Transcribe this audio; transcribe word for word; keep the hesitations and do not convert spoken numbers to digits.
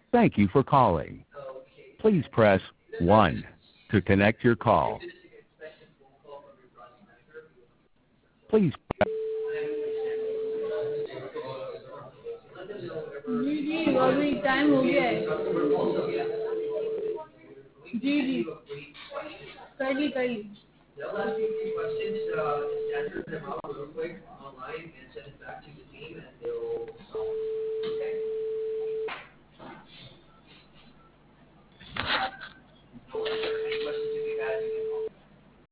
Thank you for calling. Please press one to connect your call. Please press जी जी अभी time हो गया है जी जी कर ली कर ली They'll ask you a few questions uh, to gather them out real quick online and send it back to the team. And